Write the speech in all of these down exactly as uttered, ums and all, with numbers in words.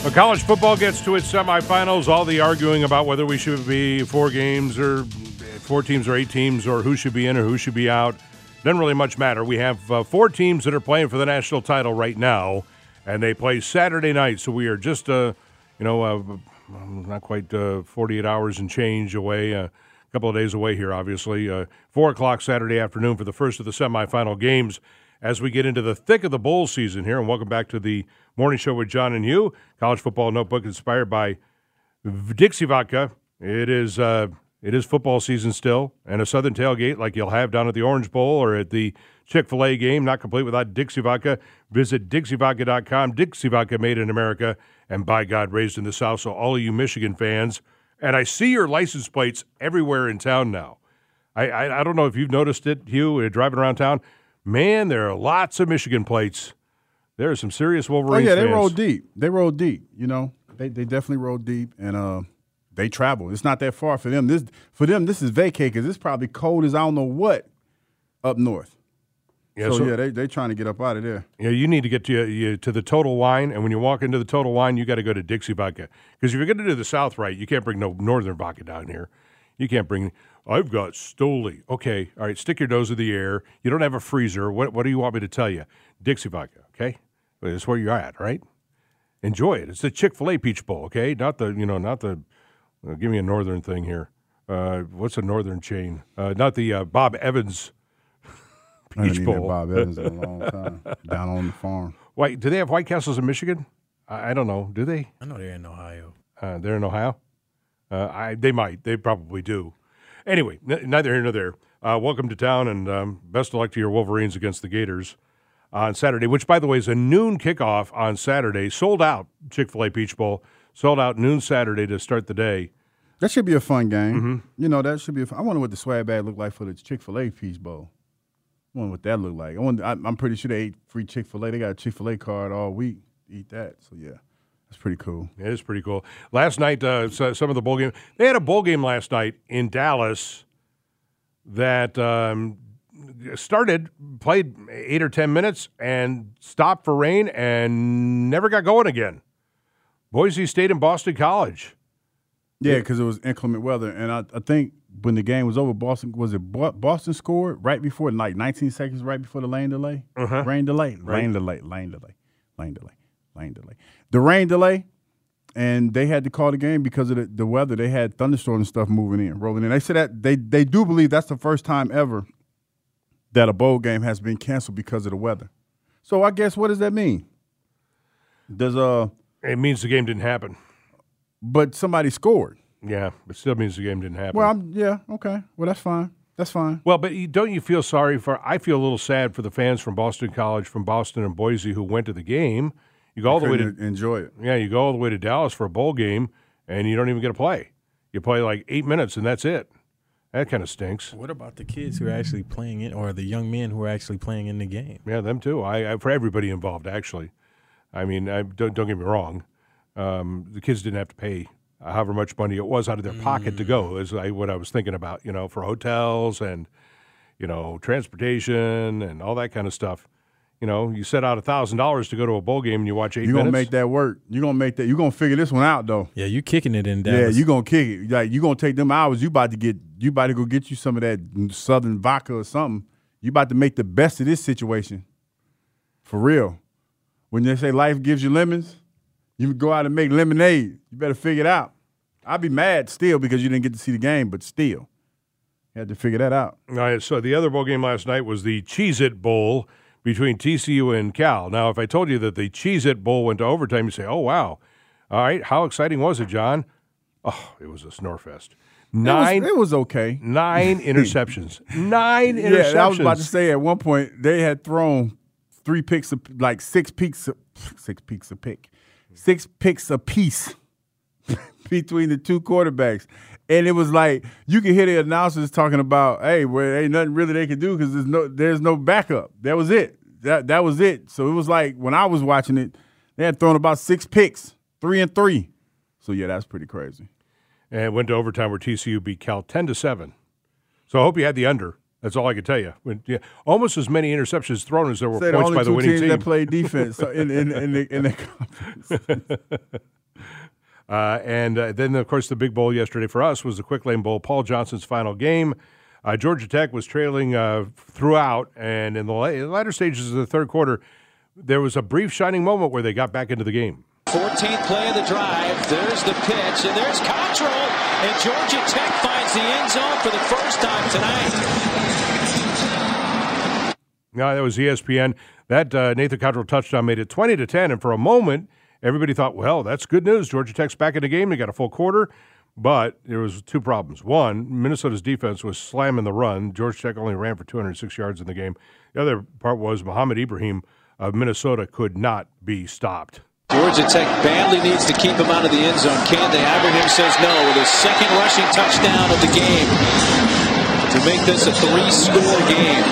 Well, college football gets to its semifinals. All the arguing about whether we should be four games or four teams or eight teams or who should be in or who should be out doesn't really much matter. We have uh, four teams that are playing for the national title right now, and they play Saturday night. So we are just, uh, you know, uh, not quite uh, forty-eight hours and change away, uh, a couple of days away here, obviously. Uh, four o'clock Saturday afternoon for the first of the semifinal games as we get into the thick of the bowl season here. And welcome back to the Morning Show with John and Hugh, College Football Notebook inspired by Dixie Vodka. It is uh, it is football season still, and a Southern tailgate like you'll have down at the Orange Bowl or at the Chick-fil-A game, not complete without Dixie Vodka. Visit Dixie Vodka dot com. Dixie Vodka, made in America, and by God, raised in the South. So all of you Michigan fans, and I see your license plates everywhere in town now. I I, I don't know if you've noticed it, Hugh, uh, driving around town. Man, there are lots of Michigan plates. There are some serious Wolverines Oh, yeah, they fans. roll deep. They roll deep, you know. They they definitely roll deep, and uh, they travel. It's not that far for them. This For them, this is vacay because it's probably cold as I don't know what up north. Yeah, so, so, yeah, they they trying to get up out of there. Yeah, you need to get to you, to the Total Wine, and when you walk into the Total Wine, you got to go to Dixie Vodka. Because if you're going to do the South right, you can't bring no Northern Vodka down here. You can't bring – I've got Stoli. Okay, all right, stick your nose in the air. You don't have a freezer. What What do you want me to tell you? Dixie Vodka, okay? That's where you're at, right? Enjoy it. It's the Chick-fil-A Peach Bowl, okay? Not the, you know, not the uh, – give me a Northern thing here. Uh, what's a Northern chain? Uh, not the uh, Bob Evans I Peach haven't Bowl. eaten at Bob Evans in a long time, down on the farm. White, do they have White Castles in Michigan? I, I don't know. Do they? I know they're in Ohio. Uh, they're in Ohio? Uh, I, they might. They probably do. Anyway, n- neither here nor there. Uh, welcome to town, and um, best of luck to your Wolverines against the Gators on Saturday, which, by the way, is a noon kickoff on Saturday. Sold out, Chick-fil-A Peach Bowl. Sold out noon Saturday to start the day. That should be a fun game. Mm-hmm. You know, that should be a fun. I wonder what the swag bag look like for the Chick-fil-A Peach Bowl. I wonder what that look like. I wonder, I, I'm pretty sure they ate free Chick-fil-A. They got a Chick-fil-A card all week. Eat that. So, yeah, that's pretty cool. It is pretty cool. Last night, uh, so some of the bowl game, they had a bowl game last night in Dallas that um, started, played eight or ten minutes, and stopped for rain and never got going again. Boise State and Boston College. Yeah, because it was inclement weather. And I, I think when the game was over, Boston, was it Bo- Boston scored right before, like nineteen seconds right before the lane delay? Uh-huh. Rain delay. Right. Rain delay. Lane delay. Lane delay. Lane delay. The rain delay, and they had to call the game because of the, the weather. They had thunderstorms and stuff moving in, rolling in. They said that they, they do believe that's the first time ever that a bowl game has been canceled because of the weather. So I guess what does that mean? Does uh It means the game didn't happen. but somebody scored. Yeah, it still means the game didn't happen. Well, I'm, yeah, okay. Well, that's fine. That's fine. Well, but you, don't you feel sorry for – I feel a little sad for the fans from Boston College, from Boston and Boise who went to the game. You go all the way to Couldn't enjoy it. Yeah, you go all the way to Dallas for a bowl game, and you don't even get to play. You play like eight minutes, and that's it. That kind of stinks. What about the kids who are actually playing it, or the young men who are actually playing in the game? Yeah, them too. I, I for everybody involved, actually. I mean, I, don't don't get me wrong. Um, the kids didn't have to pay however much money it was out of their mm. pocket to go. Is I, what I was thinking about. You know, for hotels and you know transportation and all that kind of stuff. You know, you set out a thousand dollars to go to a bowl game and you watch eight You're minutes. You're gonna make that work. You're gonna make that. You're gonna figure this one out though. Yeah, you kicking it in Dallas. Yeah, you gonna kick it. Like you gonna take them hours. You about to get. You about to go get you some of that Southern vodka or something. You about to make the best of this situation. For real. When they say life gives you lemons, you go out and make lemonade. You better figure it out. I'd be mad still because you didn't get to see the game, but still, you had to figure that out. All right. So the other bowl game last night was the Cheez-It Bowl between T C U and Cal. Now, if I told you that the Cheez-It Bowl went to overtime, you say, oh, wow. All right, how exciting was it, John? Oh, it was a snore fest. Nine. It was, it was okay. Nine interceptions. Nine interceptions. Yeah, I was about to say at one point they had thrown three picks, of, like six picks, of, six picks a pick, six picks a piece between the two quarterbacks. And it was like you could hear the announcers talking about, "Hey, well, ain't nothing really they can do because there's no there's no backup." That was it. That that was it. So it was like when I was watching it, they had thrown about six picks, three and three. So yeah, that's pretty crazy. And it went to overtime where T C U beat Cal ten to seven. So I hope you had the under. That's all I can tell you. When, yeah, almost as many interceptions thrown as there were Say points the by the two winning teams team. that play defense in, in, in, the, in the conference. uh, and uh, then, of course, the big bowl yesterday for us was the Quick Lane Bowl, Paul Johnson's final game. Uh, Georgia Tech was trailing uh, throughout, and in the, la- in the latter stages of the third quarter, there was a brief shining moment where they got back into the game. fourteenth play of the drive. There's the pitch, and there's Cottrell. And Georgia Tech finds the end zone for the first time tonight. No, that was E S P N. That uh, Nathan Cottrell touchdown made it twenty to ten, and for a moment, everybody thought, well, that's good news. Georgia Tech's back in the game. They got a full quarter. But there was two problems. One, Minnesota's defense was slamming the run. Georgia Tech only ran for two hundred six yards in the game. The other part was Muhammad Ibrahim of Minnesota could not be stopped. Georgia Tech badly needs to keep him out of the end zone. Can they? Ibrahim says no with his second rushing touchdown of the game to make this a three-score game.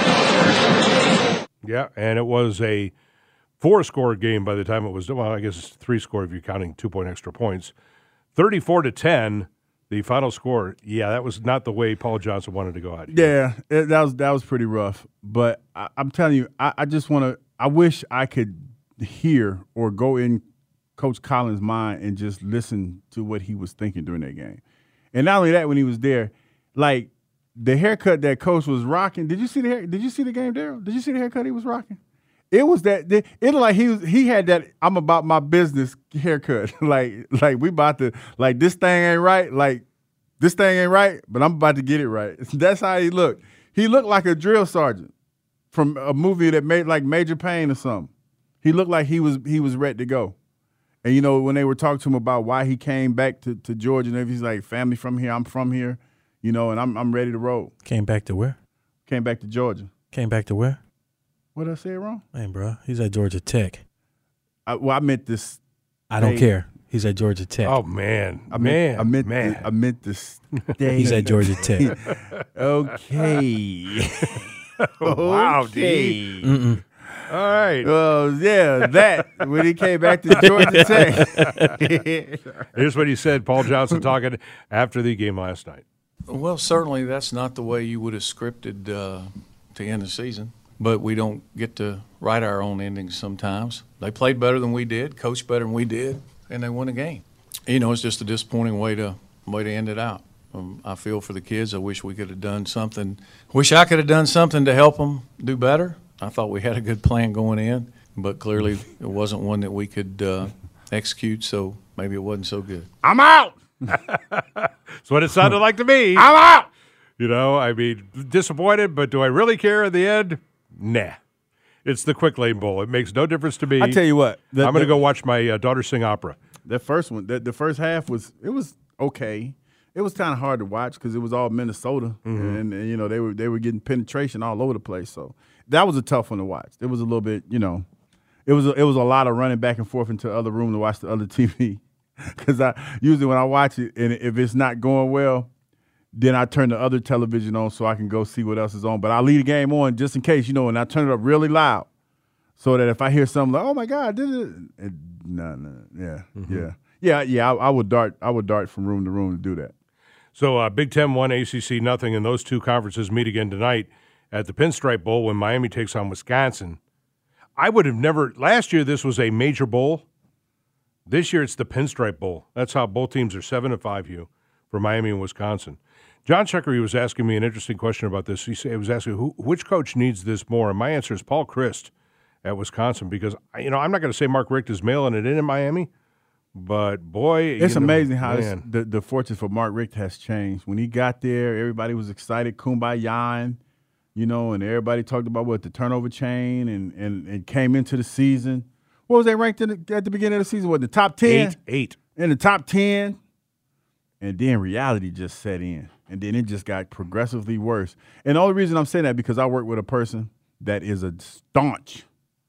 Yeah, and it was a four-score game by the time it was, well, I guess it's three-score if you're counting two-point extra points. thirty-four to ten, the final score. Yeah, that was not the way Paul Johnson wanted to go out. Yeah, it, that was that was pretty rough. But I, I'm telling you, I, I just want to. I wish I could hear or go in Coach Collins' mind and just listen to what he was thinking during that game. And not only that, when he was there, like the haircut that Coach was rocking. Did you see the hair? Did you see the game, Daryl? Did you see the haircut he was rocking? It was that it looked like he was he had that I'm about my business haircut. like like we about to like this thing ain't right. Like this thing ain't right, but I'm about to get it right. That's how he looked. He looked like a drill sergeant from a movie that made like Major Payne or something. He looked like he was he was ready to go. And you know, when they were talking to him about why he came back to, to Georgia and everything, he's like, family from here, I'm from here, you know, and I'm I'm ready to roll. Came back to where? Came back to Georgia. Came back to where? What did I say wrong? Man, bro, he's at Georgia Tech. I, well, I meant this. I don't Hey. care. He's at Georgia Tech. Oh, man. I meant, man. I meant, man. The, I meant this. He's at Georgia Tech. Okay. Wow, okay. D. All right. Well, yeah, that when he came back to Georgia Tech. Here's what he said, Paul Johnson talking after the game last night. Well, certainly that's not the way you would have scripted uh, to end the season, but we don't get to write our own endings sometimes. They played better than we did, coached better than we did, and they won a game. You know, it's just a disappointing way to way to end it out. Um, I feel for the kids. I wish we could have done something. Wish I could have done something to help them do better. I thought we had a good plan going in, but clearly it wasn't one that we could uh, execute, so maybe it wasn't so good. I'm out. That's what it sounded like to me. I'm out. You know, I mean, disappointed, but do I really care in the end? Nah. It's the Quick Lane Bowl. It makes no difference to me. I tell you what, the, I'm going to the- go watch my uh, daughter sing opera. The first one, the, the first half was it was okay. It was kind of hard to watch because it was all Minnesota, and, and you know they were they were getting penetration all over the place. So that was a tough one to watch. It was a little bit, you know, it was a, it was a lot of running back and forth into the other room to watch the other T V. Because I usually when I watch it, and if it's not going well, then I turn the other television on so I can go see what else is on. But I leave the game on just in case, you know, and I turn it up really loud so that if I hear something like, "Oh my God, did it?" it no, no, yeah, yeah, yeah, yeah. I, I would dart, I would dart from room to room to do that. So uh, Big Ten one, A C C nothing, and those two conferences meet again tonight at the Pinstripe Bowl when Miami takes on Wisconsin. I would have never – last year this was a major bowl. This year it's the Pinstripe Bowl. That's how both teams are seven and five, Hugh, for Miami and Wisconsin. John Checker was asking me an interesting question about this. He said, he was asking, who, which coach needs this more? And my answer is Paul Chryst at Wisconsin because, you know, I'm not going to say Mark Richt is mailing it in in Miami, but, boy. It's you know, amazing how it's, man. the, the fortune for Mark Richt has changed. When he got there, everybody was excited, kumbaya, you know, and everybody talked about what the turnover chain and, and, and came into the season. What was they ranked in the, at the beginning of the season? What, the top ten? Eight, eight. In the top ten. And then reality just set in. And then it just got progressively worse. And the only reason I'm saying that because I work with a person that is a staunch,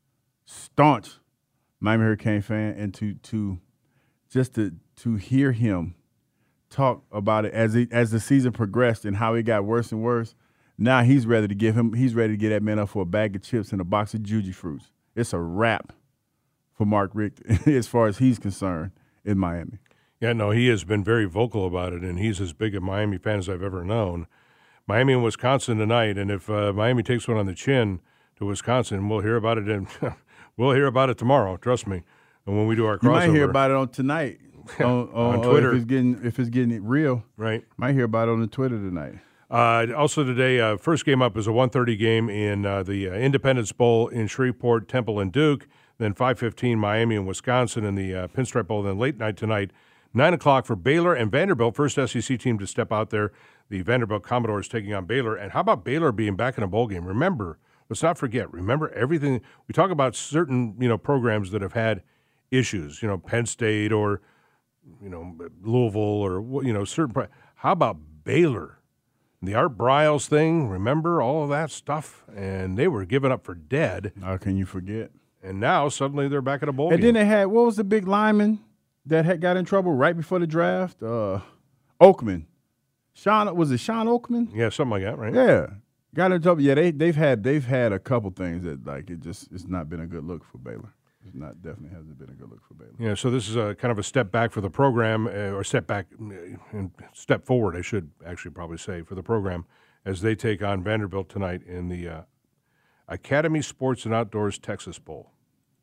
staunch Miami Hurricane fan, and to to just to to hear him talk about it as it, as the season progressed and how it got worse and worse. Now he's ready to give him he's ready to get that man up for a bag of chips and a box of Juji fruits. It's a wrap for Mark Richt as far as he's concerned in Miami. Yeah, no, he has been very vocal about it, and he's as big a Miami fan as I've ever known. Miami and Wisconsin tonight, and if uh, Miami takes one on the chin to Wisconsin, we'll hear about it. In, we'll hear about it tomorrow. Trust me. And when we do our crossover, you might hear about it on tonight on, on, on Twitter. If it's getting if it's getting real, right? Might hear about it on the Twitter tonight. Uh, also today, uh, first game up is a one thirty game in uh, the uh, Independence Bowl in Shreveport, Temple, and Duke. Then five fifteen, Miami and Wisconsin in the uh, Pinstripe Bowl. Then late night tonight, nine o'clock for Baylor and Vanderbilt, first S E C team to step out there. The Vanderbilt Commodores taking on Baylor. And how about Baylor being back in a bowl game? Remember, let's not forget, remember everything. We talk about certain, you know, programs that have had issues, you know, Penn State or, you know, Louisville or, you know, certain. How about Baylor? The Art Briles thing, remember all of that stuff? And they were given up for dead. How can you forget? And now suddenly they're back at a bowl and game. And then they had, what was the big lineman that had got in trouble right before the draft? Uh, Oakman. Sean, was it Sean Oakman? Yeah, something like that, right? Yeah. Got in trouble. Yeah, they, they've had they've had a couple things that, like, it just, it's not been a good look for Baylor. It's not, definitely hasn't been a good look for Baylor. Yeah, so this is a kind of a step back for the program, uh, or step back, and step forward, I should actually probably say, for the program as they take on Vanderbilt tonight in the uh, Academy Sports and Outdoors Texas Bowl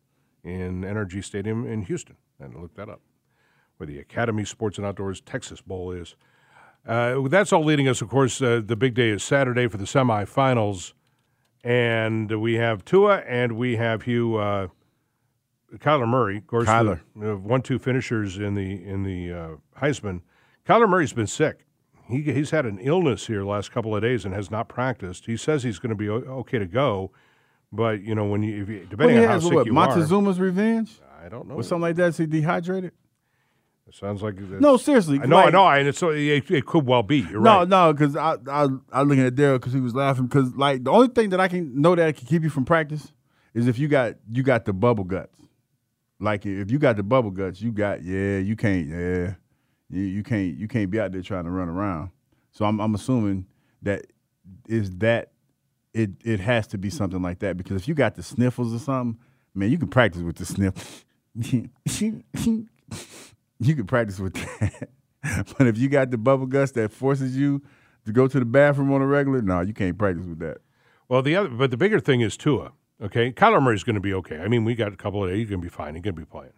in N R G Stadium in Houston. And look that up, where the Academy Sports and Outdoors Texas Bowl is. Uh, that's all leading us, of course, uh, the big day is Saturday for the semifinals, and we have Tua and we have Hugh. Uh, Kyler Murray, of course, Kyler. the uh, one-two finishers in the in the uh, Heisman. Kyler Murray's been sick. He he's had an illness here the last couple of days and has not practiced. He says he's going to be okay to go, but you know when you, if you depending well, on how has, sick what, you Montezuma's are, revenge, I don't know. or something like that. Is he dehydrated? It sounds like that's, no, seriously. I know, like, I know, and it's it, it could well be. You're no, right. no, because I I I looking at Daryl because he was laughing because like the only thing that I can know that can keep you from practice is if you got you got the bubble guts. Like if you got the bubble guts, you got yeah, you can't yeah, you, you can't you can't be out there trying to run around. So I'm I'm assuming that is that it it has to be something like that because if you got the sniffles or something, man, you can practice with the sniff. You can practice with that. But if you got the bubble guts that forces you to go to the bathroom on a regular, no, you can't practice with that. Well, the other but the bigger thing is Tua. Okay, Kyler Murray's going to be okay. I mean, we got a couple of days. He's going to be fine. He's going to be playing.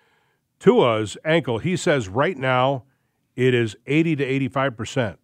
Tua's ankle, he says right now it is eighty to eighty-five percent.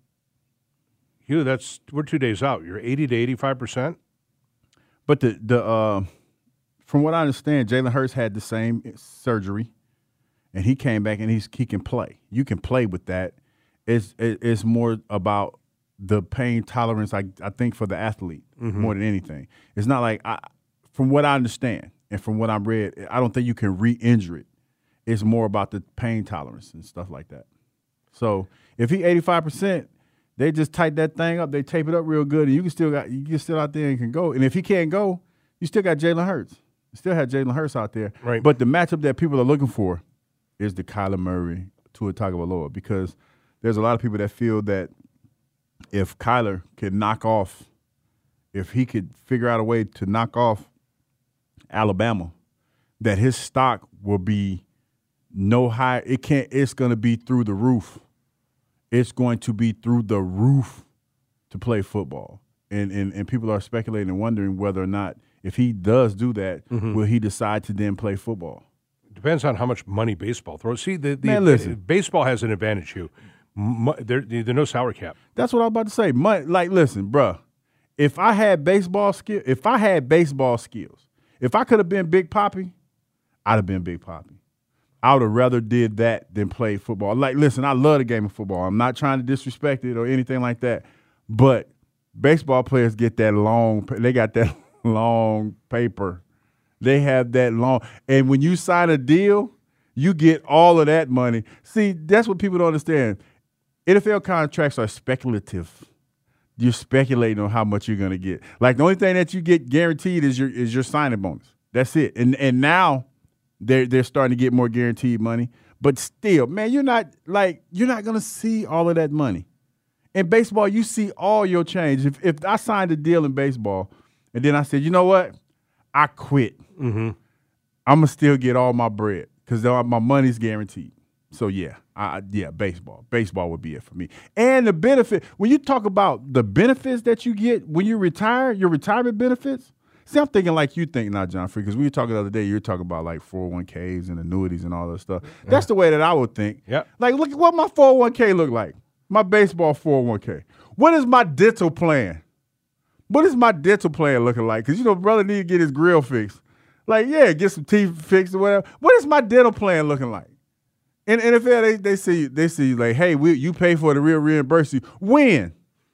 Hugh, that's we're two days out. You're eighty to eighty-five percent? But the the uh, from what I understand, Jalen Hurts had the same surgery, and he came back and he's he can play. You can play with that. It's it's more about the pain tolerance, I I think, for the athlete mm-hmm. more than anything. It's not like I. From what I understand and from what I read, I don't think you can re-injure it. It's more about the pain tolerance and stuff like that. So if he eighty-five percent, they just tighten that thing up, they tape it up real good, and you can still got you can still out there and can go. And if he can't go, you still got Jalen Hurts. You still have Jalen Hurts out there. Right. But the matchup that people are looking for is the Kyler Murray Tua Tagovailoa because there's a lot of people that feel that if Kyler can knock off, if he could figure out a way to knock off Alabama, that his stock will be no high. It can't. It's going to be through the roof. It's going to be through the roof to play football, and and and people are speculating and wondering whether or not if he does do that, mm-hmm. will he decide to then play football? Depends on how much money baseball throws. See, the, the Man, listen. baseball has an advantage. Hugh, there, there's no salary cap. That's what I was about to say. Money, like, listen, bruh, if I had baseball skill, if I had baseball skills. If I could have been Big Papi, I'd have been Big Papi. I would have rather did that than play football. Like, listen, I love the game of football. I'm not trying to disrespect it or anything like that. But baseball players get that long, they got that long paper. They have that long. And when you sign a deal, you get all of that money. See, that's what people don't understand. N F L contracts are speculative. You're speculating on how much you're going to get. Like the only thing that you get guaranteed is your is your signing bonus. That's it. And and now they're they're starting to get more guaranteed money. But still, man, you're not like you're not going to see all of that money. In baseball, you see all your change. If if I signed a deal in baseball and then I said, you know what, I quit. Mm-hmm. I'm gonna still get all my bread because my money's guaranteed. So yeah, I, yeah, baseball. Baseball would be it for me. And the benefit, when you talk about the benefits that you get when you retire, your retirement benefits, see, I'm thinking like you think now, John Free, because we were talking the other day, you were talking about like four oh one k's and annuities and all that stuff. That's the way that I would think. Yep. Like, look at what my four oh one k look like. My baseball four oh one k. What is my dental plan? What is my dental plan looking like? Because, you know, brother need to get his grill fixed. Like, yeah, get some teeth fixed or whatever. What is my dental plan looking like? In N F L, they, they see they see like, hey, we, you pay for it, we'll reimburse you. When?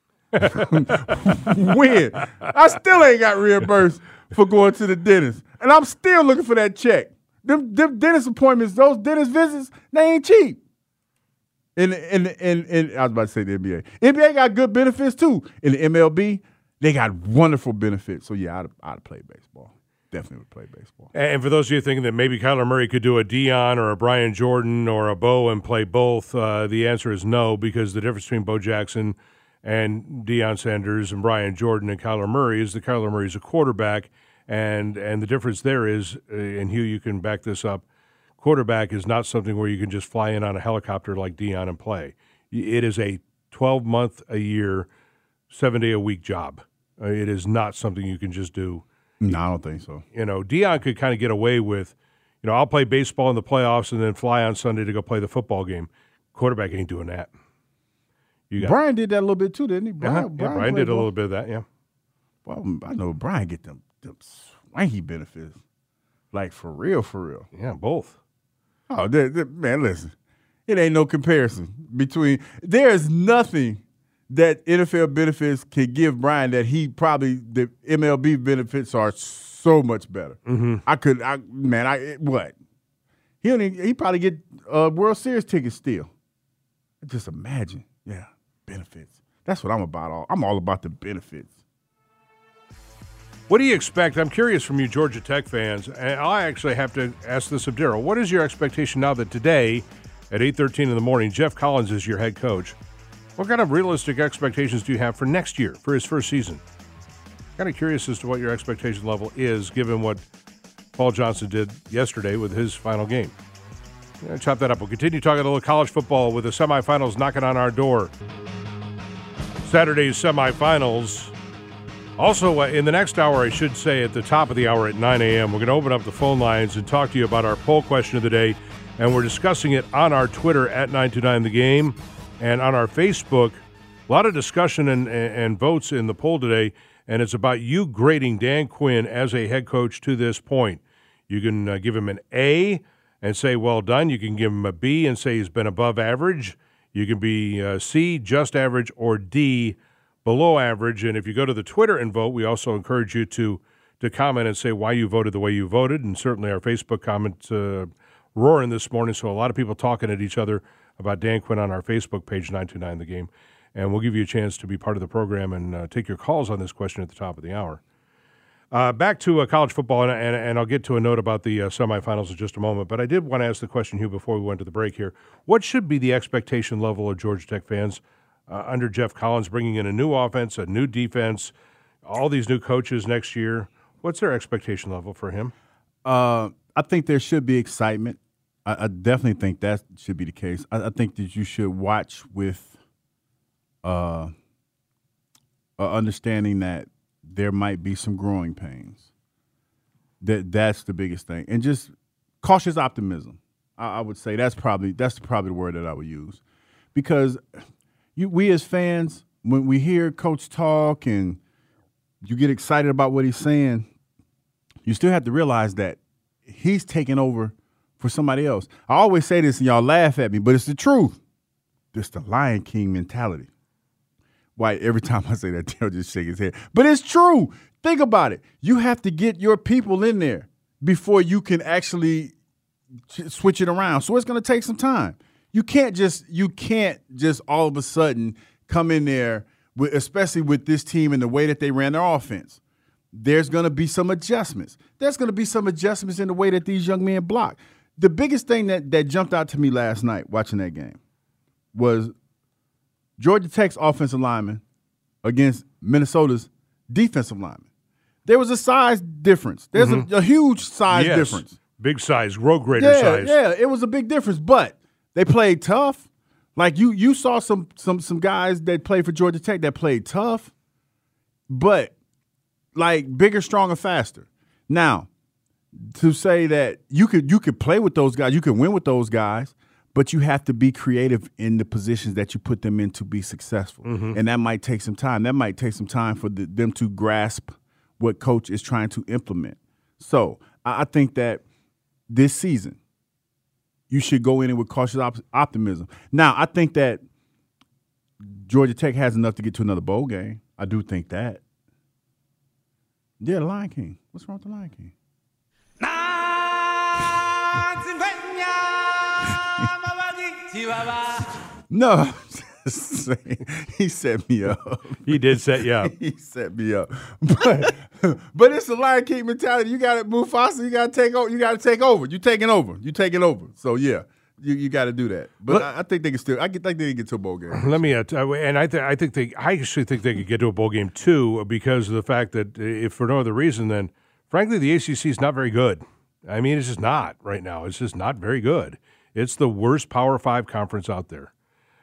When? I still ain't got reimbursed for going to the dentist. And I'm still looking for that check. Them, them dentist appointments, those dentist visits, they ain't cheap. In, in, in, in, I was about to say the N B A. N B A got good benefits too. In the M L B, they got wonderful benefits. So, yeah, I'd, I'd play baseball. Definitely would play baseball. And for those of you thinking that maybe Kyler Murray could do a Deion or a Brian Jordan or a Bo and play both, uh, the answer is no, because the difference between Bo Jackson and Deion Sanders and Brian Jordan and Kyler Murray is that Kyler Murray is a quarterback, and and the difference there is, uh, and Hugh, you can back this up, quarterback is not something where you can just fly in on a helicopter like Deion and play. It is a twelve-month-a-year, seven-day-a-week job. Uh, it is not something you can just do. No, I don't think so. You know, Deion could kind of get away with, you know, I'll play baseball in the playoffs and then fly on Sunday to go play the football game. Quarterback ain't doing that. You got, Brian did that a little bit too, didn't he? Brian, uh-huh. Brian, yeah, Brian did a ball. little bit of that, yeah. Well, I know Brian get them, them swanky benefits. Like, for real, for real. Yeah, both. Oh, they, they, man, listen. It ain't no comparison between – there is nothing that N F L benefits can give Brian that he probably – the M L B benefits are so much better. Mm-hmm. I could I, – man, I what? He don't even, he probably get uh, World Series tickets still. Just imagine. Yeah, benefits. That's what I'm about. All I'm all about the benefits. What do you expect? I'm curious from you Georgia Tech fans, and I actually have to ask this of Daryl. What is your expectation now that today at eight thirteen in the morning, Jeff Collins is your head coach? What kind of realistic expectations do you have for next year, for his first season? Kind of curious as to what your expectation level is, given what Paul Johnson did yesterday with his final game. Yeah, chop that up. We'll continue talking a little college football with the semifinals knocking on our door. Saturday's semifinals. Also, uh, in the next hour, I should say, at the top of the hour at nine a.m., we're going to open up the phone lines and talk to you about our poll question of the day. And we're discussing it on our Twitter at nine two nine The Game and on our Facebook. A lot of discussion and, and, and votes in the poll today, and it's about you grading Dan Quinn as a head coach to this point. You can uh, give him an A and say, well done. You can give him a B and say he's been above average. You can be uh, C, just average, or D, below average. And if you go to the Twitter and vote, we also encourage you to to comment and say why you voted the way you voted. And certainly our Facebook comments uh, roaring this morning, so a lot of people talking at each other about Dan Quinn on our Facebook page, nine two nine The Game. And we'll give you a chance to be part of the program and uh, take your calls on this question at the top of the hour. Uh, back to uh, college football, and, and, and I'll get to a note about the uh, semifinals in just a moment. But I did want to ask the question, Hugh, before we went to the break here. What should be the expectation level of Georgia Tech fans uh, under Jeff Collins, bringing in a new offense, a new defense, all these new coaches next year? What's their expectation level for him? Uh, I think there should be excitement. I, I definitely think that should be the case. I, I think that you should watch with uh, uh, understanding that there might be some growing pains. That that's the biggest thing, and just cautious optimism. I, I would say that's probably that's probably the word that I would use, because you we as fans, when we hear Coach talk and you get excited about what he's saying, you still have to realize that he's taking over for somebody else. I always say this, and y'all laugh at me, but it's the truth. It's the Lion King mentality. Why every time I say that, they'll just shake his head. But it's true. Think about it. You have to get your people in there before you can actually switch it around. So it's going to take some time. You can't just you can't just all of a sudden come in there, with, especially with this team and the way that they ran their offense. There's going to be some adjustments. There's going to be some adjustments in the way that these young men block. The biggest thing that, that jumped out to me last night watching that game was Georgia Tech's offensive lineman against Minnesota's defensive lineman. There was a size difference. There's mm-hmm. a, a huge size yes. difference. Big size, road grader yeah, size. Yeah, it was a big difference. But They played tough. Like you, you saw some some some guys that played for Georgia Tech that played tough, but like bigger, stronger, faster. Now, to say that you could you could play with those guys, you can win with those guys, but you have to be creative in the positions that you put them in to be successful, mm-hmm. and that might take some time. That might take some time for the, them to grasp what coach is trying to implement. So I, I think that this season, you should go in it with cautious op- optimism. Now, I think that Georgia Tech has enough to get to another bowl game. I do think that. Yeah, the Lion King. What's wrong with the Lion King? No, I'm just saying, he set me up. He did set you up. He set me up. But but it's the Lion King mentality. You got to Mufasa. You got to take over. You got to take over. You taking over. You taking over. So yeah, you, you got to do that. But Let, I, I think they can still. I think they can get to a bowl game. Let me. Uh, and I th- I think they. I actually think they could get to a bowl game too, because of the fact that if for no other reason than, frankly, the A C C is not very good. I mean, it's just not right now. It's just not very good. It's the worst Power Five conference out there.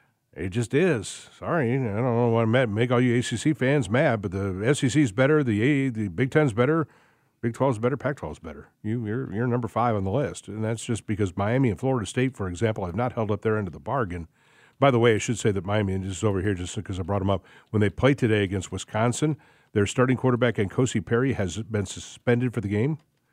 It just is. Sorry, I don't want to make all you A C C fans mad, but the S E C is better, the A, the Big Ten's better, Big twelve is better, Pac twelve is better. You, you're you're number five on the list, and that's just because Miami and Florida State, for example, have not held up their end of the bargain. By the way, I should say that Miami, and this is over here just because I brought them up, when they played today against Wisconsin, their starting quarterback, N'Kosi Perry, has been suspended for the game.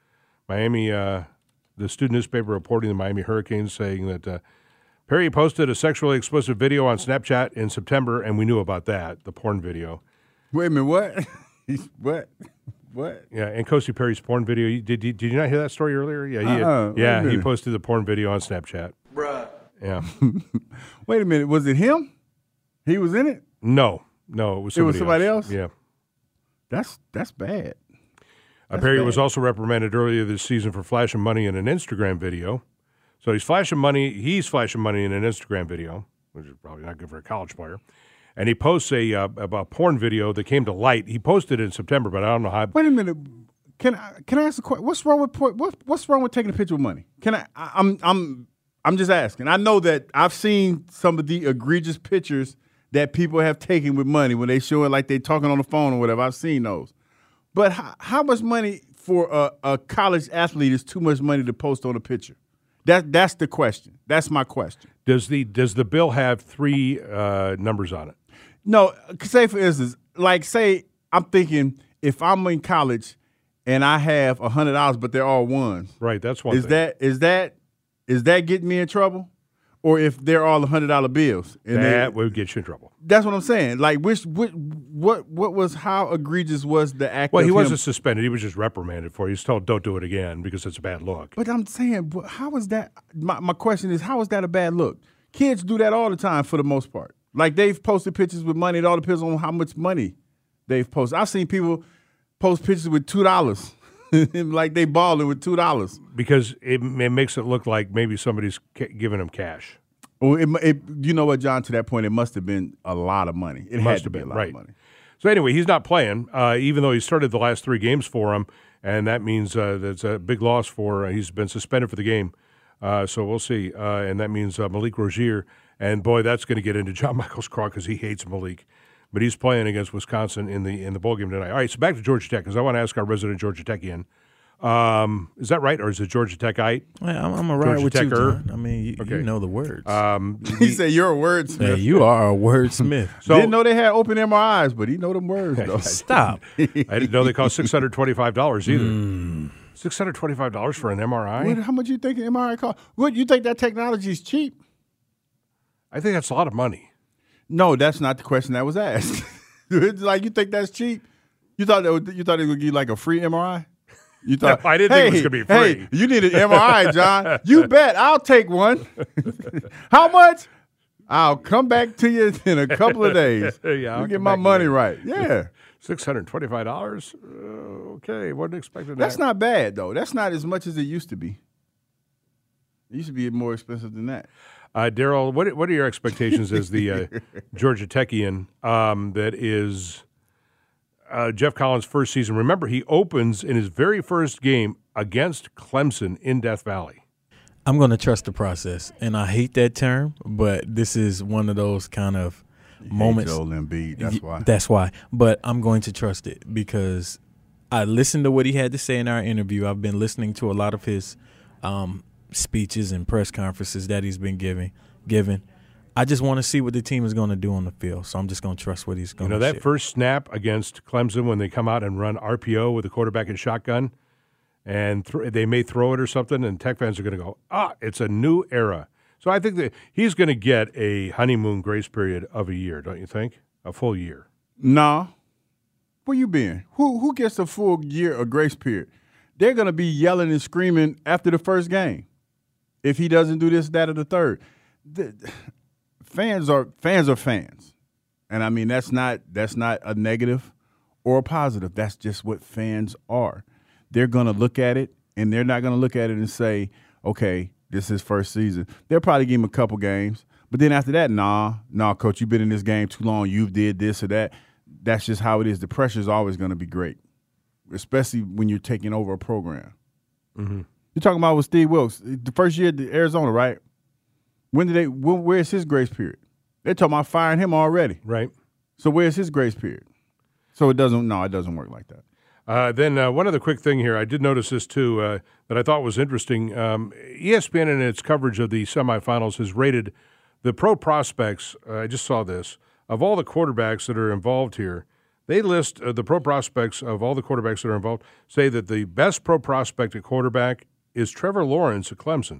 Miami, uh, the student newspaper reporting the Miami Hurricanes saying that uh, Perry posted a sexually explicit video on Snapchat in September, and we knew about that, the porn video. Wait a minute, what? what? What? Yeah, and N'Kosi Perry's porn video. Did, did, did you not hear that story earlier? Yeah, he, uh-uh, yeah, he posted the porn video on Snapchat. Bruh. Yeah. Wait a minute, was it him? He was in it? No, no, it was somebody It was somebody else. else? Yeah. That's that's bad. Uh, Perry bad. was also reprimanded earlier this season for flashing money in an Instagram video. So he's flashing money. He's flashing money in an Instagram video, which is probably not good for a college player. And he posts a, uh, a porn video that came to light. He posted it in September, but I don't know how. Wait a minute. Can I can I ask a question? What's wrong with what, what's wrong with taking a picture with money? Can I? I I'm I'm I'm just asking. I know that I've seen some of the egregious pictures that people have taken with money when they show it like they talking on the phone or whatever. I've seen those. But how, how much money for a, a college athlete is too much money to post on a picture? That that's the question. That's my question. Does the does the bill have three uh, numbers on it? No, say for instance, like say I'm thinking if I'm in college and I have a hundred dollars, but they're all ones. Right, that's one. Is thing. that is that is that getting me in trouble, or if they're all a hundred dollar bills? And that they, would get you in trouble. That's what I'm saying. Like, which what what what was how egregious was the act? Well, of he him? wasn't suspended. He was just reprimanded for it. He was told, "Don't do it again," because it's a bad look. But I'm saying, how is that? My my question is, how is that a bad look? Kids do that all the time for the most part. Like they've posted pictures with money. It all depends on how much money they've posted. I've seen people post pictures with two dollars, like they balling with two dollars because it, it makes it look like maybe somebody's giving them cash. Well, it, it, you know what, John? To that point, it must have been a lot of money. It, it had to be been, a lot right. of money. So anyway, he's not playing, uh, even though he started the last three games for him, and that means uh, that's a big loss for. Uh, he's been suspended for the game, uh, so we'll see. Uh, and that means uh, Malik Rozier. And boy, that's going to get into John Michael's craw because he hates Malik. But he's playing against Wisconsin in the in the bowl game tonight. All right, so back to Georgia Tech because I want to ask our resident Georgia Techian. Um, is that right, or is it Georgia Techite? Well, I'm, I'm a ride with you, John. I mean, you, okay. you know the words. Um, he said you're a wordsmith. Yeah, you are a wordsmith. So, didn't know they had open M R Is, but he know them words. Though. Stop. I didn't know they cost six hundred twenty-five dollars either. Mm. six hundred twenty-five dollars for an M R I? What, how much you think an M R I cost? What, you think that technology is cheap? I think that's a lot of money. No, that's not the question that was asked. It's like, you think that's cheap? You thought that would, you thought it would give you like a free M R I? You thought no, I didn't hey, think it was going to be free. Hey, you need an M R I, John. You bet. I'll take one. How much? I'll come back to you in a couple of days. yeah, you get my money right. Yeah. six hundred twenty-five dollars? Uh, okay, wasn't expecting that. That's not bad, though. That's not as much as it used to be. It used to be more expensive than that. Uh, Daryl, what what are your expectations as the uh, Georgia Techian um, that is uh, Jeff Collins' first season? Remember, he opens in his very first game against Clemson in Death Valley. I'm going to trust the process, and I hate that term, but this is one of those kind of you moments. Hate Joel Embiid. That's why. That's why. But I'm going to trust it because I listened to what he had to say in our interview. I've been listening to a lot of his um, speeches and press conferences that he's been giving. Given, I just want to see what the team is going to do on the field, so I'm just going to trust what he's going to do. You know, that share. First snap against Clemson when they come out and run R P O with the quarterback in shotgun, and th- they may throw it or something, and Tech fans are going to go, ah, it's a new era. So I think that he's going to get a honeymoon grace period of a year, don't you think? A full year. No. Where you been? Who who gets a full year of grace period? They're going to be yelling and screaming after the first game if he doesn't do this, that, or the third. The, fans are fans are fans. And I mean, that's not that's not a negative or a positive. That's just what fans are. They're going to look at it, and they're not going to look at it and say, okay, this is first season. They'll probably give him a couple games. But then after that, nah, nah, coach, you've been in this game too long. You've did this or that. That's just how it is. The pressure is always going to be great, especially when you're taking over a program. Mm-hmm. You're talking about with Steve Wilkes, the first year at Arizona, right? When did they? When, where's his grace period? They're talking about firing him already, right? So where's his grace period? So it doesn't. No, it doesn't work like that. Uh, then uh, one other quick thing here. I did notice this too uh, that I thought was interesting. Um, E S P N in its coverage of the semifinals has rated the pro prospects. Uh, I just saw this of all the quarterbacks that are involved here. They list uh, the pro prospects of all the quarterbacks that are involved. Say that the best pro prospect at quarterback is Trevor Lawrence at Clemson.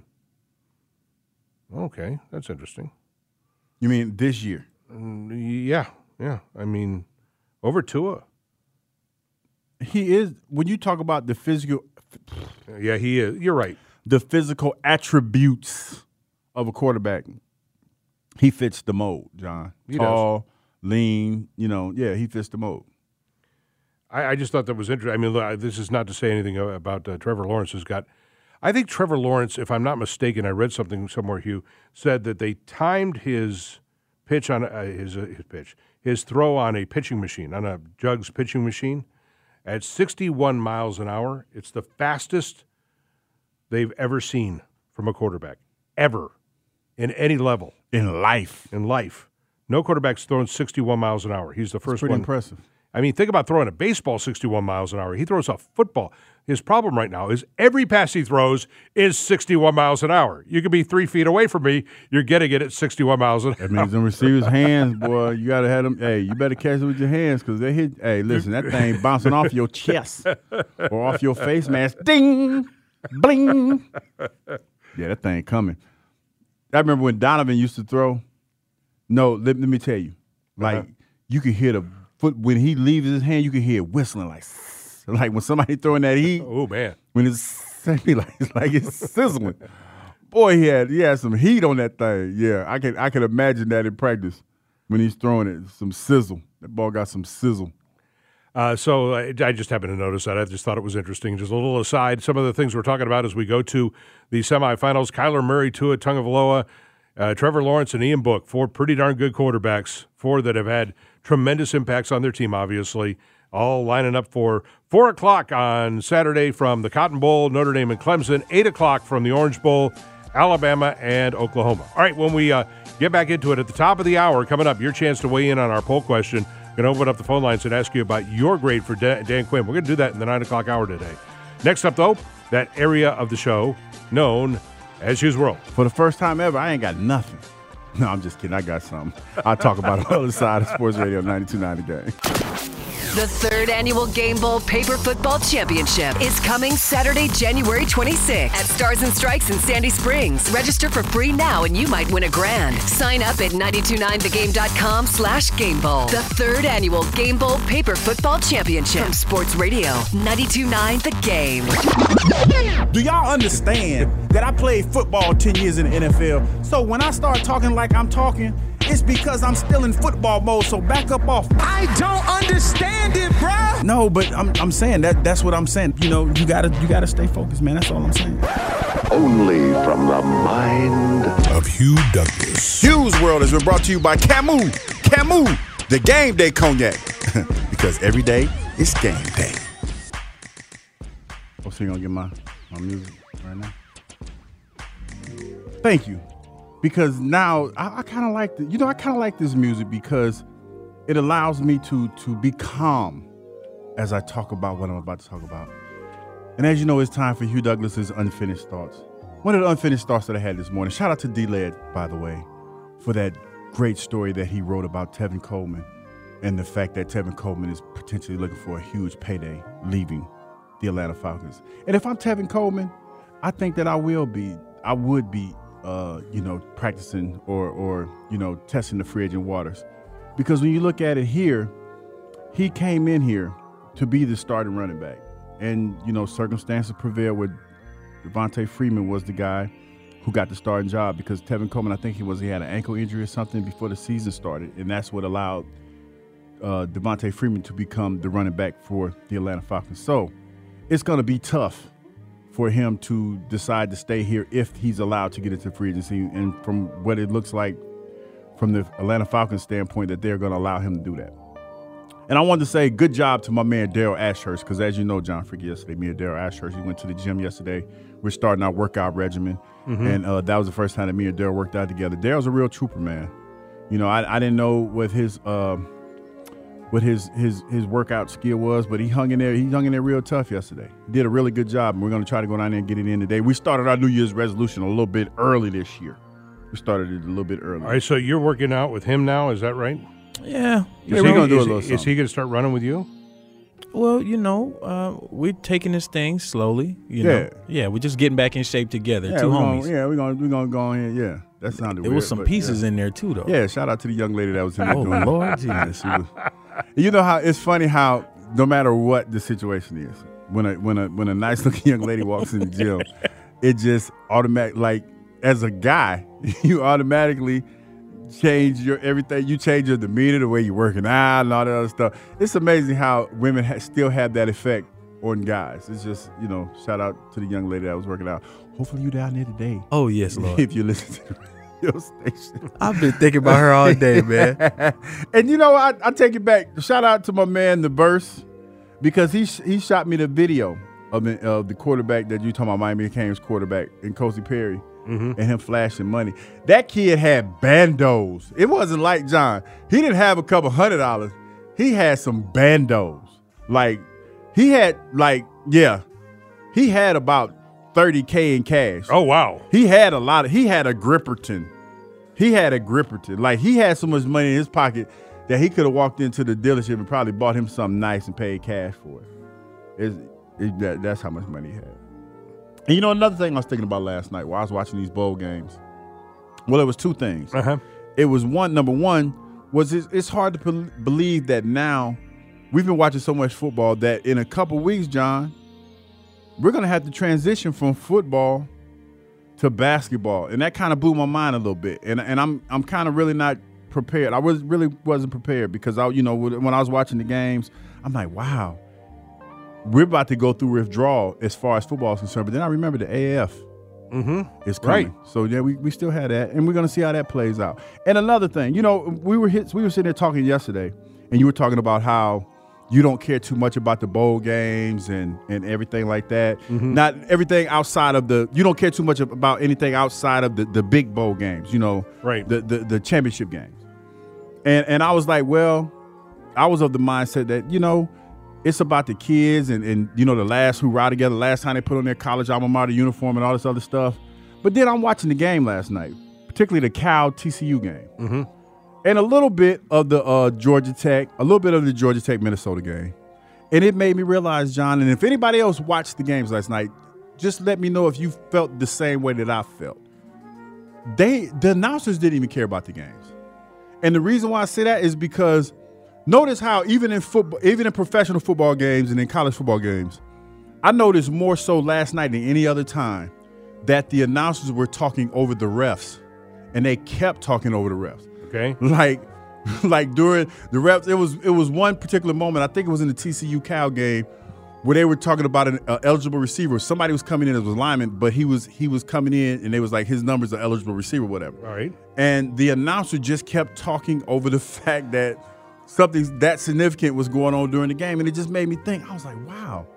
Okay, that's interesting. You mean this year? Mm, yeah, yeah. I mean, over Tua. He is, when you talk about the physical. Yeah, he is. You're right. The physical attributes of a quarterback, he fits the mold, John. He Tall, does. lean, you know, yeah, he fits the mold. I, I just thought that was interesting. I mean, look, this is not to say anything about uh, Trevor Lawrence has got. I think Trevor Lawrence, if I'm not mistaken, I read something somewhere, Hugh, said that they timed his pitch on uh, his uh, his pitch, his throw on a pitching machine, on a Jugs pitching machine, at sixty-one miles an hour. It's the fastest they've ever seen from a quarterback, ever, in any level. In life. In life. No quarterback's thrown sixty-one miles an hour. He's the first That's pretty one. impressive. I mean, think about throwing a baseball sixty-one miles an hour. He throws a football. His problem right now is every pass he throws is sixty-one miles an hour. You could be three feet away from me. You're getting it at sixty-one miles an hour. That means them receivers' hands, boy, you got to have them. Hey, you better catch it with your hands because they hit. Hey, listen, that thing bouncing off your chest or off your face mask. Ding, bling. Yeah, that thing coming. I remember when Donovan used to throw. No, let, let me tell you. Like, uh-huh. you could hear the foot, when he leaves his hand, you can hear it whistling like, like when somebody throwing that heat. Oh, man. When it's like, it's like it's sizzling. Boy, he had he had some heat on that thing. Yeah, I can I can imagine that in practice when he's throwing it. Some sizzle. That ball got some sizzle. Uh, so I, I just happened to notice that. I just thought it was interesting. Just a little aside, some of the things we're talking about as we go to the semifinals. Kyler Murray, Tua Tagovailoa, uh, Trevor Lawrence, and Ian Book, four pretty darn good quarterbacks, four that have had tremendous impacts on their team, obviously, all lining up for four o'clock on Saturday from the Cotton Bowl, Notre Dame and Clemson, eight o'clock from the Orange Bowl, Alabama and Oklahoma. All right, when we uh, get back into it at the top of the hour, coming up, your chance to weigh in on our poll question. Going to open up the phone lines and ask you about your grade for Dan, Dan Quinn. We're going to do that in the nine o'clock hour today. Next up, though, that area of the show known as Hugh's World. For the first time ever, I ain't got nothing. No, I'm just kidding. I got something. I'll talk about it on the other side of Sports Radio ninety-two point nine The Game. The third annual Game Bowl Paper Football Championship is coming Saturday, January twenty-sixth at Stars and Strikes in Sandy Springs. Register for free now and you might win a grand. Sign up at nine two nine the game dot com slash Game Bowl. The third annual Game Bowl Paper Football Championship from Sports Radio ninety-two point nine The Game. Do y'all understand that I played football ten years in the N F L? So when I start talking like I'm talking, it's because I'm still in football mode, so back up off. I don't understand it, bruh. No, but I'm I'm saying that that's what I'm saying. You know, you gotta you gotta stay focused, man. That's all I'm saying. Only from the mind of Hugh Douglas. Hugh's World has been brought to you by Camus. Camus, the game day cognac. Because every day is game day. Oh, so you gonna get my, my music right now? Thank you. Because now I, I kind of like the, you know, I kind of like this music because it allows me to to be calm as I talk about what I'm about to talk about. And as you know, it's time for Hugh Douglas's Unfinished Thoughts. One of the unfinished thoughts that I had this morning. Shout out to D-Led, by the way, for that great story that he wrote about Tevin Coleman and the fact that Tevin Coleman is potentially looking for a huge payday leaving the Atlanta Falcons. And if I'm Tevin Coleman, I think that I will be, I would be, uh, you know, practicing or, or, you know, testing the free agent waters. Because when you look at it here, he came in here to be the starting running back. And, you know, circumstances prevailed where Devontae Freeman was the guy who got the starting job because Tevin Coleman, I think he was, he had an ankle injury or something before the season started. And that's what allowed uh, Devontae Freeman to become the running back for the Atlanta Falcons. So it's going to be tough for him to decide to stay here if he's allowed to get into free agency. And from what it looks like from the Atlanta Falcons standpoint, that they're going to allow him to do that. And I wanted to say good job to my man Daryl Ashurst, because as you know, John Freaky, yesterday, me and Daryl Ashurst, we went to the gym yesterday. We're starting our workout regimen, mm-hmm. and uh, that was the first time that me and Daryl worked out together. Daryl's a real trooper, man. You know, I, I didn't know what his uh, what his his his workout skill was, but he hung in there. He hung in there real tough yesterday. He did a really good job, and we're going to try to go down there and get it in today. We started our New Year's resolution a little bit early this year. We started it a little bit early. All right, so you're working out with him now, is that right? Yeah. Yeah, we're going to do a little is, something. Is he going to start running with you? Well, you know, uh, we're taking this thing slowly. You Yeah. know, yeah, we're just getting back in shape together. Yeah, Two we're homies. Gonna, yeah, we're going we're gonna go in. Yeah, that sounded There weird. was some but pieces yeah. in there too, though. Yeah, shout out to the young lady that was in there Oh, doing it. Lord Yeah, Jesus. she was- You know how it's funny how no matter what the situation is, when a when a when a nice looking young lady walks in the gym, it just automatic like as a guy, you automatically change your everything. You change your demeanor, the way you're working out, and all that other stuff. It's amazing how women ha- still have that effect on guys. It's just, you know, shout out to the young lady that was working out. Hopefully you down there today. Oh, yes, Lord. If you listen to the radio station. I've been thinking about her all day, man. And you know, I, I take it back. Shout out to my man, The Burst, because he he shot me the video of the, of the quarterback that you talking about, Miami Canes quarterback, and Cozy Perry, mm-hmm. and him flashing money. That kid had bandos. It wasn't like John. He didn't have a couple hundred dollars. He had some bandos. Like, he had, like, yeah, he had about thirty K in cash. Oh, wow. He had a lot of, he had a Gripperton. He had a Gripperton. Like, he had so much money in his pocket that he could have walked into the dealership and probably bought him something nice and paid cash for it. It's, it that, that's how much money he had. And you know, another thing I was thinking about last night while I was watching these bowl games, well, it was two things. Uh-huh. It was one, number one, was it's, it's hard to be- believe that now we've been watching so much football that in a couple weeks, John, we're going to have to transition from football to basketball. And that kind of blew my mind a little bit. And and I'm I'm kind of really not prepared. I was really wasn't prepared because, I, you know, when I was watching the games, I'm like, wow, we're about to go through withdrawal as far as football is concerned. But then I remember the A A F mm-hmm. is coming. Right. So, yeah, we, we still had that. And we're going to see how that plays out. And another thing, you know, we were hit, we were sitting there talking yesterday, and you were talking about how you don't care too much about the bowl games and, and everything like that. Mm-hmm. Not everything outside of the – you don't care too much about anything outside of the, the big bowl games, you know, right. the, the, the championship games. And and I was like, well, I was of the mindset that, you know, it's about the kids and, and you know, the last hoorah together, last time they put on their college alma mater uniform and all this other stuff. But then I'm watching the game last night, particularly the Cal T C U game. Mm-hmm. And a little bit of the uh, Georgia Tech, a little bit of the Georgia Tech Minnesota game. And it made me realize, John, and if anybody else watched the games last night, just let me know if you felt the same way that I felt. They, the announcers didn't even care about the games. And the reason why I say that is because notice how even in football, even in professional football games and in college football games, I noticed more so last night than any other time that the announcers were talking over the refs, and they kept talking over the refs. Okay. Like, like during the refs, it was it was one particular moment. I think it was in the T C U Cal game where they were talking about an uh, eligible receiver. Somebody was coming in as a lineman, but he was he was coming in, and they was like his numbers are eligible receiver, whatever. All right. And the announcer just kept talking over the fact that something that significant was going on during the game, and it just made me think. I was like, wow,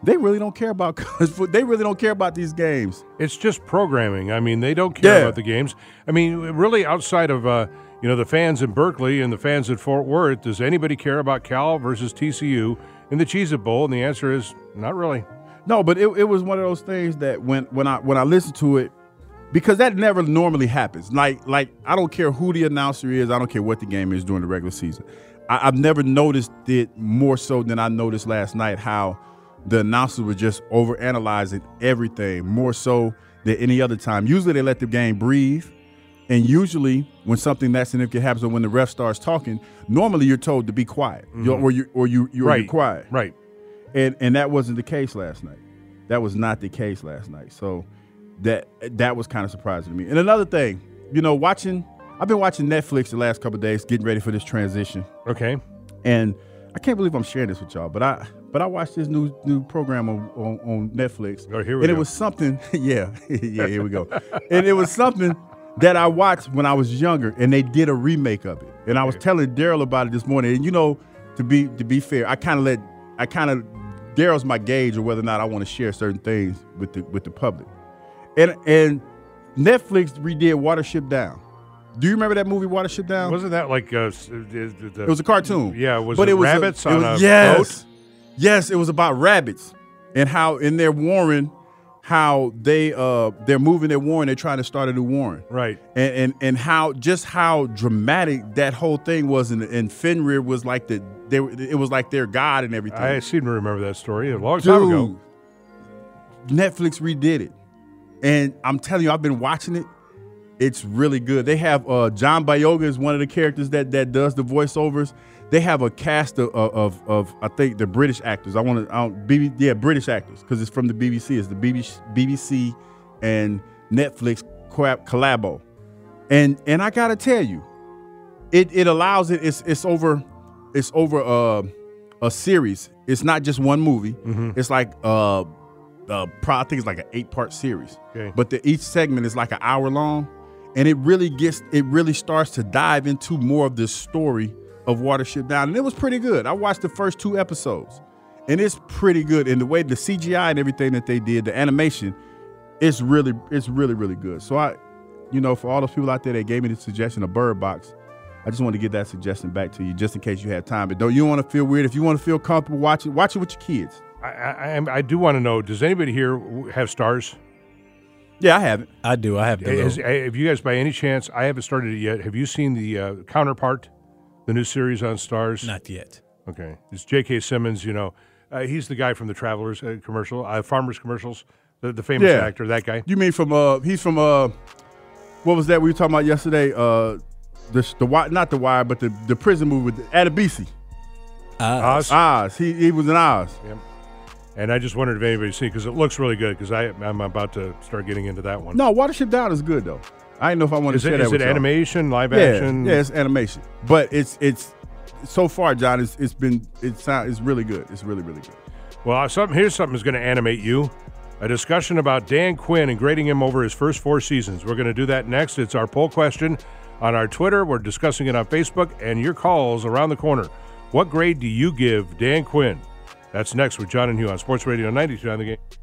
they really don't care about college football. They really don't care about these games. It's just programming. I mean, they don't care Yeah. about the games. I mean, really, outside of uh, you know the fans in Berkeley and the fans at Fort Worth, does anybody care about Cal versus T C U in the Cheez-It Bowl? And the answer is not really. No, but it, it was one of those things that when when I when I listened to it, because that never normally happens. Like like I don't care who the announcer is. I don't care what the game is during the regular season. I, I've never noticed it more so than I noticed last night, how the announcers were just overanalyzing everything more so than any other time. Usually they let the game breathe. And usually when something that significant happens or when the ref starts talking, normally you're told to be quiet. Mm-hmm. You're, or you or you you're, right. you're quiet. Right. And and that wasn't the case last night. That was not the case last night. So that that was kind of surprising to me. And another thing, you know, watching I've been watching Netflix the last couple of days, getting ready for this transition. Okay. And I can't believe I'm sharing this with y'all, but I but I watched this new new program on, on, on Netflix. Oh, here we and go. it was something, yeah, yeah, here we go. And it was something that I watched when I was younger, and they did a remake of it. And I was telling Daryl about it this morning. And you know, to be to be fair, I kind of let I kind of Daryl's my gauge of whether or not I want to share certain things with the with the public. And and Netflix redid Watership Down. Do you remember that movie, Watership Down? Wasn't that like uh, the, the, It was a cartoon. Yeah, was but it, it was rabbits a, it on was, a yes, boat? Yes, it was about rabbits and how in their warren, how they uh they're moving their warren, they're trying to start a new warren. Right. And and and how just how dramatic that whole thing was, and, and Fenrir was like the they it was like their god and everything. I seem to remember that story a long time Dude, ago. Netflix redid it, and I'm telling you, I've been watching it. It's really good. They have uh, John Boyega is one of the characters that that does the voiceovers. They have a cast of of, of I think the British actors. I want to I don't, B B, yeah British actors because it's from the B B C. It's the B B C, B B C and Netflix collabo, and and I gotta tell you, it it allows it. It's it's over, it's over uh, a series. It's not just one movie. Mm-hmm. It's like uh, uh, pro, I think it's like an eight part series. Okay. But the each segment is like an hour long. And it really gets, it really starts to dive into more of this story of Watership Down. And it was pretty good. I watched the first two episodes, and it's pretty good. And the way the C G I and everything that they did, the animation, it's really, it's really, really good. So I, you know, for all those people out there that gave me the suggestion of Bird Box, I just want to get that suggestion back to you just in case you had time. But don't you want to feel weird? If you want to feel comfortable, watch it, watch it with your kids. I, I, I do want to know, does anybody here have Stars? Yeah, I have it. I do. I have the Has, have you guys, by any chance, I haven't started it yet. Have you seen the uh, Counterpart, the new series on Stars? Not yet. Okay. It's J K. Simmons, you know. Uh, he's the guy from the Travelers uh, commercial, uh, Farmers commercials, the, the famous Yeah. actor, that guy. You mean from, uh, he's from, uh, what was that we were talking about yesterday? Uh, the, the not The Wire, but the, the prison movie with Adebisi. Oz. Oz. He, he was in Oz. Yep. And I just wondered if anybody's seen it because it looks really good because I'm about to start getting into that one. No, Watership Down is good, though. I didn't know if I wanted Is to it, share that is with it y'all. animation, live Yeah, action? yeah, it's animation. But it's it's so far, John, it's it's been it's it's really good. It's really really good. Well, something here's something that's going to animate you. A discussion about Dan Quinn and grading him over his first four seasons. We're going to do that next. It's our poll question on our Twitter. We're discussing it on Facebook, and your calls around the corner. What grade do you give Dan Quinn? That's next with John and Hugh on Sports Radio ninety-two on the Game.